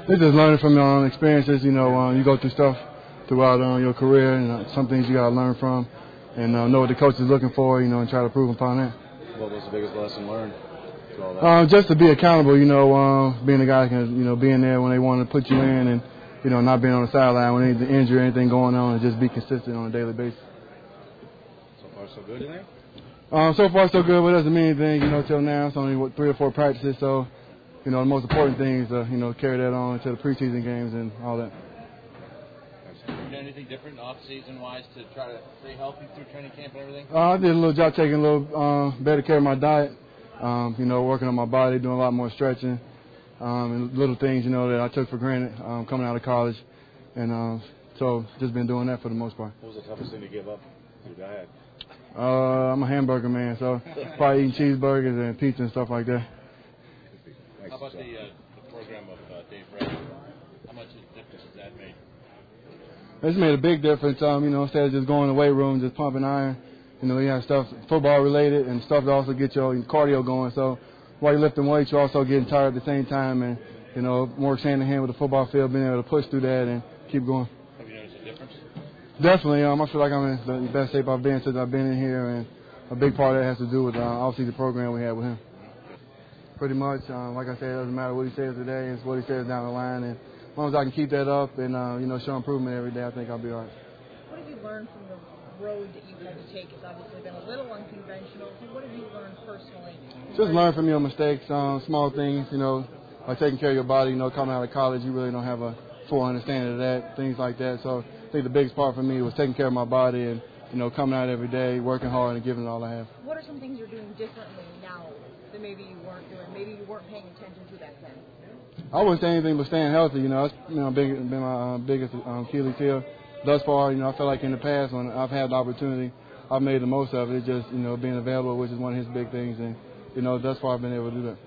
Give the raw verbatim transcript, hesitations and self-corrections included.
It's just learning from your own experiences. You know, um, you go through stuff throughout uh, your career, and uh, some things you got to learn from, and uh, know what the coach is looking for, you know, and try to improve upon that. What was the biggest lesson learned through all that? Uh, just to be accountable, you know, uh, being a guy that can, you know, being there when they want to put you in, and, you know, not being on the sideline when any injury or anything going on, and just be consistent on a daily basis. So far, so good in there? Um, so far, so good, but it doesn't mean anything, you know, till now. It's only, what, three or four practices, so, you know, the most important thing is, uh, you know, carry that on to the preseason games and all that. Have you done anything different off-season wise to try to stay healthy through training camp and everything? Uh, I did a little job taking a little uh, better care of my diet, um, you know, working on my body, doing a lot more stretching, um, and little things, you know, that I took for granted um, coming out of college. And uh, so just been doing that for the most part. What was the toughest thing to give up to your diet? Uh, I'm a hamburger man, so probably eating cheeseburgers and pizza and stuff like that. How about the, uh, the program of uh, Dave Brett? How much difference has that made? It's made a big difference. Um, you know, instead of just going to the weight room, just pumping iron, you know, you have stuff football related and stuff that also get your cardio going. So while you're lifting weights, you're also getting tired at the same time, and you know, works hand in hand with the football field, being able to push through that and keep going. Have you noticed a difference? Definitely. Um, I feel like I'm in the best shape I've been since I've been in here, and a big part of that has to do with the uh, off-season program we had with him. Pretty much, um, like I said, it doesn't matter what he says today, it's what he says down the line, and as long as I can keep that up and uh, you know, show improvement every day, I think I'll be all right. What have you learned from the road that you've had to take? It's obviously been a little unconventional. What have you learned personally? Just learn from your mistakes, um, small things, you know, like taking care of your body. You know, coming out of college, you really don't have a full understanding of that, things like that. So I think the biggest part for me was taking care of my body and, you know, coming out every day, working hard and giving it all I have. What are some things you're doing differently now that maybe you weren't doing? Maybe you weren't paying attention to that then? I wouldn't say anything but staying healthy. You know, it's you know big, been my uh, biggest um, Achilles heel thus far. You know, I feel like in the past when I've had the opportunity, I've made the most of it. It's just you know being available, which is one of his big things, and you know thus far I've been able to do that.